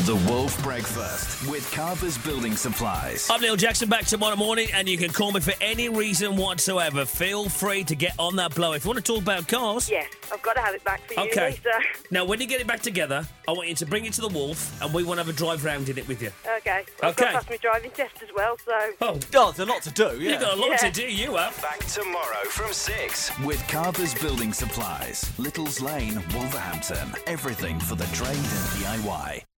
The Wolf Breakfast with Carver's Building Supplies. I'm Neil Jackson, back tomorrow morning, and you can call me for any reason whatsoever. Feel free to get on that blow. If you want to talk about cars... Yes, I've got to have it back for you, Okay. Lisa. Now, when you get it back together, I want you to bring it to the Wolf, and we want to have a drive round in it with you. Okay. I've got to pass my driving test as well, so... Oh, there's a lot to do, yeah. You've got a lot to do, you have. Back tomorrow from 6 with Carver's Building Supplies. Little's Lane, Wolverhampton. Everything for the trade and DIY.